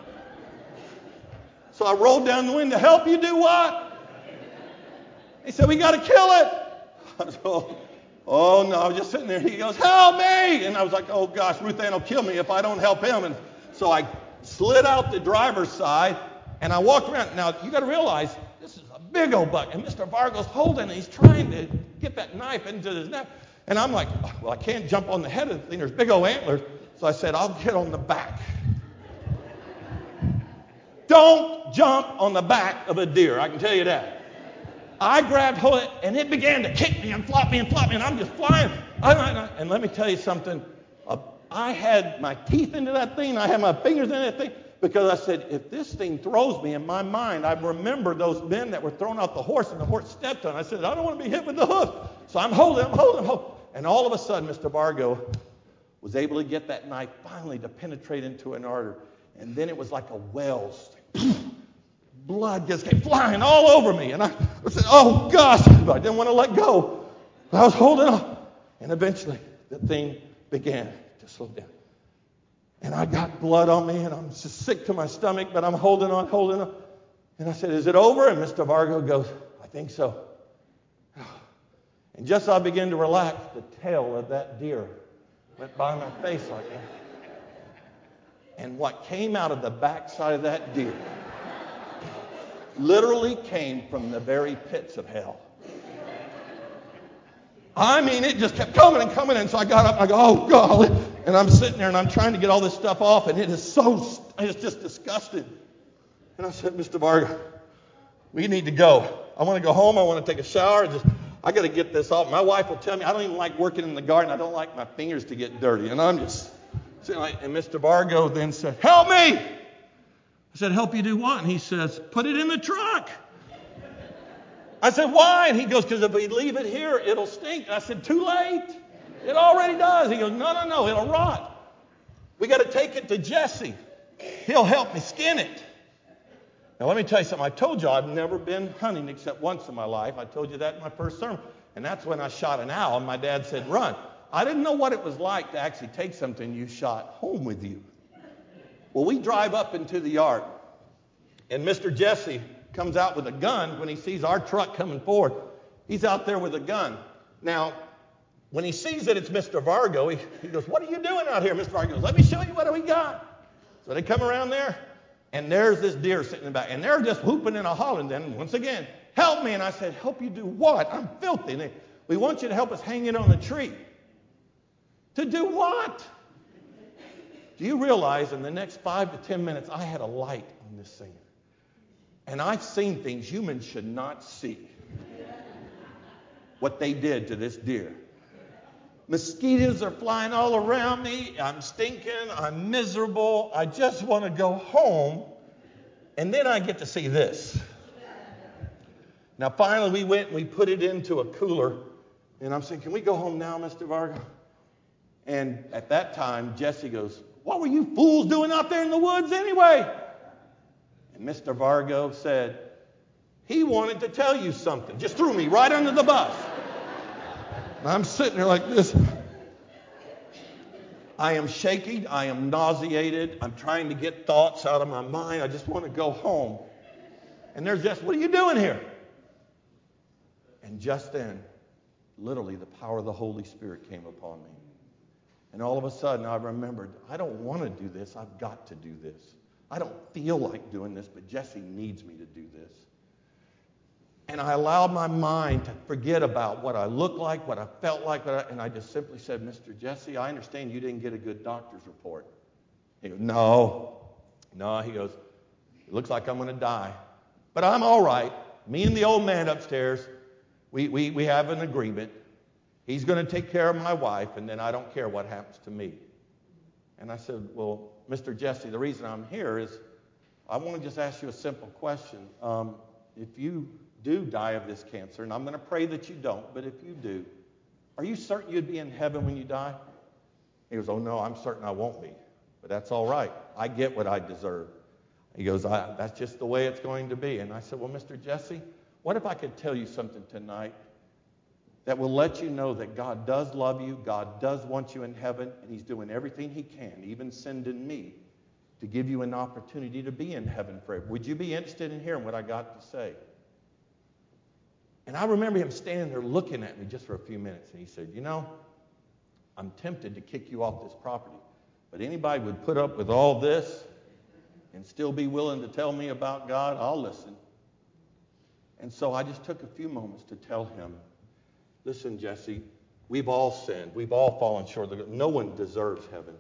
So I rolled down the window. Help you do what? He said, we got to kill it. I said, oh, no. I was just sitting there. He goes, help me. And I was like, oh, gosh, Ruth Ann will kill me if I don't help him. And so I slid out the driver's side, and I walked around. Now, you got to realize, this is a big old buck. And Mr. Vargo's holding it. He's trying to get that knife into his neck. And I'm like, well, I can't jump on the head of the thing. There's big old antlers. So I said, I'll get on the back. Don't jump on the back of a deer. I can tell you that. I grabbed hold of it, and it began to kick me and flop me, and I'm just flying. And let me tell you something. I had my teeth into that thing. I had my fingers in that thing because I said, if this thing throws me, in my mind, I remember those men that were throwing out the horse, and the horse stepped on it. I said, I don't want to be hit with the hoof. So I'm holding. And all of a sudden, Mr. Vargo was able to get that knife finally to penetrate into an artery. And then it was like a wellspring. Blood just came flying all over me. And I said, oh, gosh. But I didn't want to let go. But I was holding on. And eventually, the thing began to slow down. And I got blood on me, and I'm just sick to my stomach, but I'm holding on. And I said, is it over? And Mr. Vargo goes, I think so. And just as I began to relax, the tail of that deer went by my face like that. And what came out of the backside of that deer literally came from the very pits of hell. I mean, it just kept coming. And so I got up and I go, oh, golly. And I'm sitting there and I'm trying to get all this stuff off. And it's just disgusting. And I said, Mr. Vargo, we need to go. I want to go home. I want to take a shower. I got to get this off. My wife will tell me I don't even like working in the garden. I don't like my fingers to get dirty. And I'm just... And Mr. Vargo then said, help me. I said, help you do what? And he says, put it in the truck. I said, why? And he goes, because if we leave it here, it'll stink. And I said, too late. It already does. He goes, no, it'll rot. We got to take it to Jesse. He'll help me skin it. Now, let me tell you something. I told you I've never been hunting except once in my life. I told you that in my first sermon. And that's when I shot an owl, and my dad said, run. I didn't know what it was like to actually take something you shot home with you. Well, we drive up into the yard, and Mr. Jesse comes out with a gun when he sees our truck coming forward. He's out there with a gun. Now, when he sees that it's Mr. Vargo, he goes, what are you doing out here, Mr. Vargo? He goes, let me show you what we got. So they come around there, and there's this deer sitting in the back, and they're just whooping and hollering. Then, once again, help me. And I said, help you do what? I'm filthy. And we want you to help us hang it on the tree. To do what? Do you realize in the next 5 to 10 minutes, I had a light on this thing. And I've seen things humans should not see. What they did to this deer. Mosquitoes are flying all around me. I'm stinking. I'm miserable. I just want to go home. And then I get to see this. Now, finally, we went and we put it into a cooler. And I'm saying, can we go home now, Mr. Vargo? And at that time, Jesse goes, what were you fools doing out there in the woods anyway? And Mr. Vargo said, he wanted to tell you something. Just threw me right under the bus. And I'm sitting there like this. I am shaking. I am nauseated. I'm trying to get thoughts out of my mind. I just want to go home. And there's Jesse, what are you doing here? And just then, literally the power of the Holy Spirit came upon me. And all of a sudden I remembered, I don't want to do this. I've got to do this. I don't feel like doing this, but Jesse needs me to do this. And I allowed my mind to forget about what I looked like, what I felt like, and I just simply said, Mr. Jesse, I understand you didn't get a good doctor's report. He goes, no. He goes, it looks like I'm going to die. But I'm all right. Me and the old man upstairs, we have an agreement. He's going to take care of my wife, and then I don't care what happens to me. And I said, well, Mr. Jesse, the reason I'm here is I want to just ask you a simple question. If you do die of this cancer, and I'm going to pray that you don't, but if you do, are you certain you'd be in heaven when you die? He goes, oh, no, I'm certain I won't be. But that's all right. I get what I deserve. He goes, that's just the way it's going to be. And I said, well, Mr. Jesse, what if I could tell you something tonight that will let you know that God does love you, God does want you in heaven, and He's doing everything He can, even sending me to give you an opportunity to be in heaven forever. Would you be interested in hearing what I got to say? And I remember him standing there looking at me just for a few minutes, and he said, you know, I'm tempted to kick you off this property, but anybody would put up with all this and still be willing to tell me about God, I'll listen. And so I just took a few moments to tell him, listen, Jesse, we've all sinned. We've all fallen short of God. No one deserves heaven.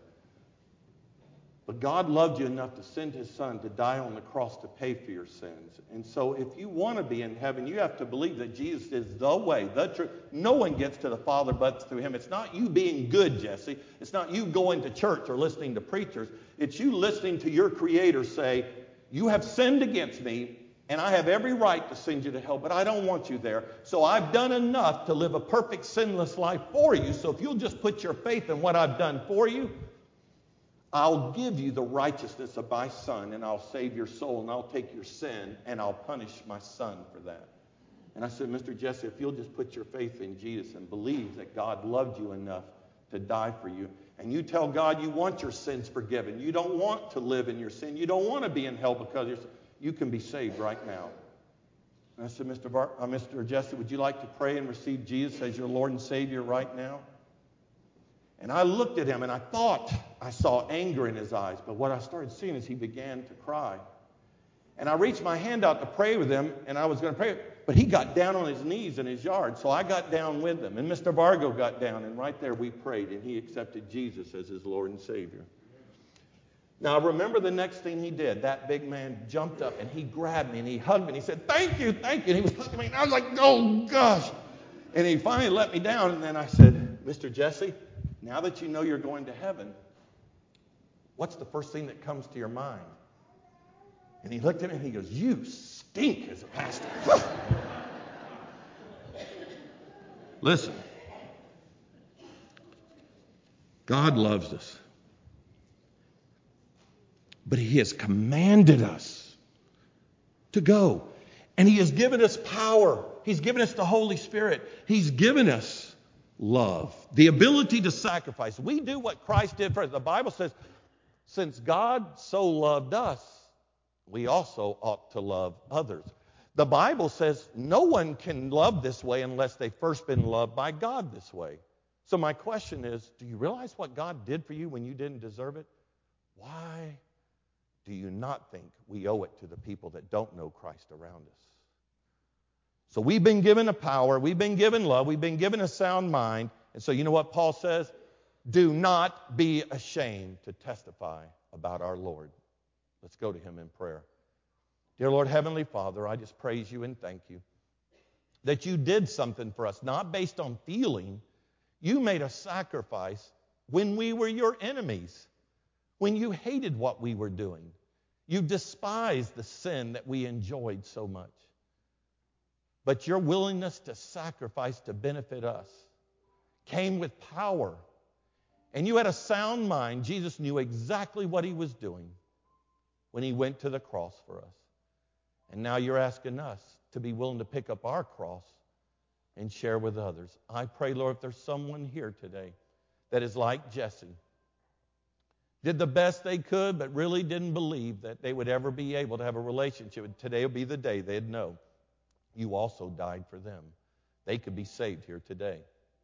But God loved you enough to send His Son to die on the cross to pay for your sins. And so if you want to be in heaven, you have to believe that Jesus is the way, the truth. No one gets to the Father but through Him. It's not you being good, Jesse. It's not you going to church or listening to preachers. It's you listening to your Creator say, you have sinned against me, and I have every right to send you to hell, but I don't want you there. So I've done enough to live a perfect, sinless life for you. So if you'll just put your faith in what I've done for you, I'll give you the righteousness of my Son, and I'll save your soul, and I'll take your sin, and I'll punish my son for that. And I said, Mr. Jesse, if you'll just put your faith in Jesus and believe that God loved you enough to die for you, and you tell God you want your sins forgiven, you don't want to live in your sin, you don't want to be in hell because you can be saved right now. And I said, Mr. Jesse, would you like to pray and receive Jesus as your Lord and Savior right now? And I looked at him, and I thought I saw anger in his eyes. But what I started seeing is he began to cry. And I reached my hand out to pray with him, and I was going to pray. But he got down on his knees in his yard, so I got down with him. And Mr. Vargo got down, and right there we prayed, and he accepted Jesus as his Lord and Savior. Now, I remember the next thing he did. That big man jumped up, and he grabbed me, and he hugged me, and he said, thank you, thank you. And he was hugging me, and I was like, oh, gosh. And he finally let me down, and then I said, Mr. Jesse, now that you know you're going to heaven, what's the first thing that comes to your mind? And he looked at me and he goes, you stink as a pastor. Listen, God loves us, but He has commanded us to go. And He has given us power. He's given us the Holy Spirit. He's given us love, the ability to sacrifice. We do what Christ did for us. The Bible says, since God so loved us, we also ought to love others. The Bible says no one can love this way unless they've first been loved by God this way. So my question is, do you realize what God did for you when you didn't deserve it? Why do you not think we owe it to the people that don't know Christ around us? So we've been given a power, we've been given love, we've been given a sound mind. And so you know what Paul says? Do not be ashamed to testify about our Lord. Let's go to Him in prayer. Dear Lord, Heavenly Father, I just praise You and thank You that You did something for us, not based on feeling. You made a sacrifice when we were Your enemies, when You hated what we were doing. You despised the sin that we enjoyed so much. But Your willingness to sacrifice to benefit us came with power. And You had a sound mind. Jesus knew exactly what He was doing when He went to the cross for us. And now You're asking us to be willing to pick up our cross and share with others. I pray, Lord, if there's someone here today that is like Jesse, did the best they could, but really didn't believe that they would ever be able to have a relationship, today will be the day they'd know You also died for them. They could be saved here today.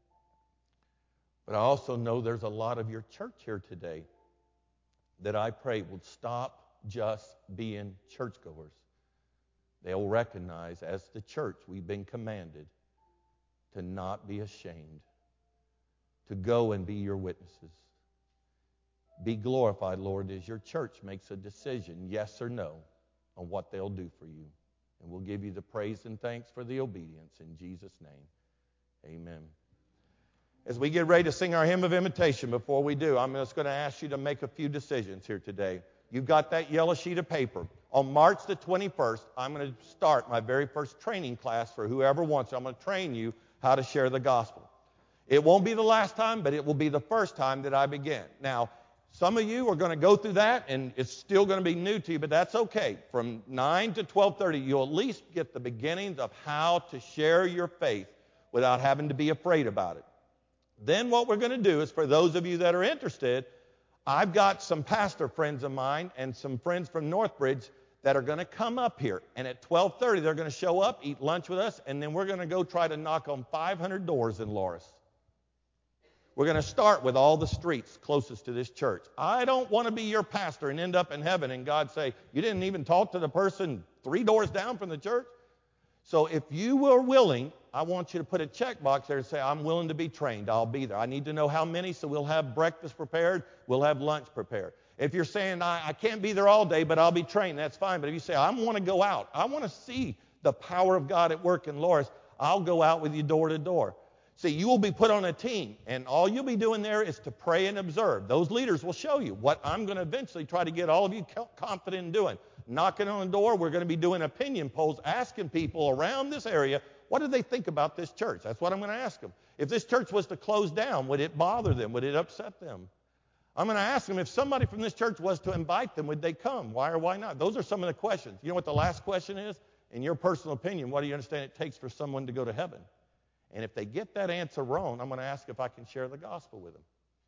But I also know there's a lot of your church here today that I pray will stop just being churchgoers. They'll recognize as the church we've been commanded to not be ashamed, to go and be your witnesses. Be glorified, Lord, as your church makes a decision, yes or no, on what they'll do for you. And we'll give you the praise and thanks for the obedience. In Jesus' name, amen. As we get ready to sing our hymn of invitation, before we do, I'm just going to ask you to make a few decisions here today. You've got that yellow sheet of paper. On March the 21st, I'm going to start my very first training class for whoever wants it. I'm going to train you how to share the gospel. It won't be the last time, but it will be the first time that I begin. Now, some of you are going to go through that, and it's still going to be new to you, but that's okay. From 9 to 12:30, you'll at least get the beginnings of how to share your faith without having to be afraid about it. Then what we're going to do is, for those of you that are interested, I've got some pastor friends of mine and some friends from Northbridge that are going to come up here. And at 12:30, they're going to show up, eat lunch with us, and then we're going to go try to knock on 500 doors in Loris. We're going to start with all the streets closest to this church. I don't want to be your pastor and end up in heaven and God say, you didn't even talk to the person 3 doors down from the church. So if you were willing, I want you to put a checkbox there and say, I'm willing to be trained. I'll be there. I need to know how many, so we'll have breakfast prepared. We'll have lunch prepared. If you're saying, I can't be there all day, but I'll be trained, that's fine. But if you say, I want to go out, I want to see the power of God at work in Loris, I'll go out with you door to door. See, you will be put on a team, and all you'll be doing there is to pray and observe. Those leaders will show you what I'm going to eventually try to get all of you confident in doing. Knocking on the door, we're going to be doing opinion polls, asking people around this area, what do they think about this church? That's what I'm going to ask them. If this church was to close down, would it bother them? Would it upset them? I'm going to ask them, if somebody from this church was to invite them, would they come? Why or why not? Those are some of the questions. You know what the last question is? In your personal opinion, what do you understand it takes for someone to go to heaven? And if they get that answer wrong, I'm going to ask if I can share the gospel with them.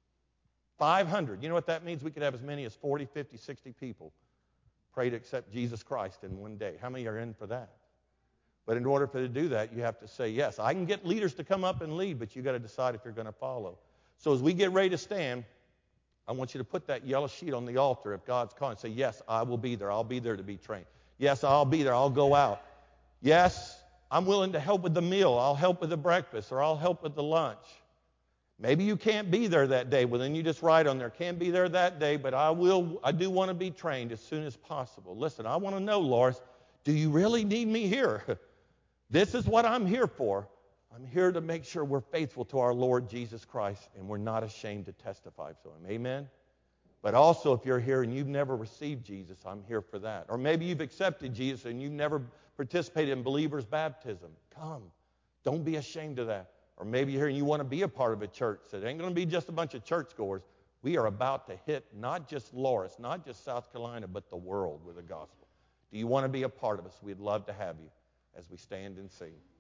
500. You know what that means? We could have as many as 40, 50, 60 people pray to accept Jesus Christ in one day. How many are in for that? But in order for you to do that, you have to say yes. I can get leaders to come up and lead, but you've got to decide if you're going to follow. So as we get ready to stand, I want you to put that yellow sheet on the altar if God's calling. Say, yes, I will be there. I'll be there to be trained. Yes, I'll be there. I'll go out. Yes, I'm willing to help with the meal. I'll help with the breakfast, or I'll help with the lunch. Maybe you can't be there that day. Well, then you just write on there, can't be there that day, but I do want to be trained as soon as possible. Listen, I want to know, Loris, do you really need me here? This is what I'm here for. I'm here to make sure we're faithful to our Lord Jesus Christ, and we're not ashamed to testify to him. Amen? But also, if you're here and you've never received Jesus, I'm here for that. Or maybe you've accepted Jesus and you've never participated in believer's baptism. Come. Don't be ashamed of that. Or maybe you're here and you want to be a part of a church that ain't going to be just a bunch of churchgoers. We are about to hit not just Loris, not just South Carolina, but the world with the gospel. Do you want to be a part of us? We'd love to have you as we stand and sing.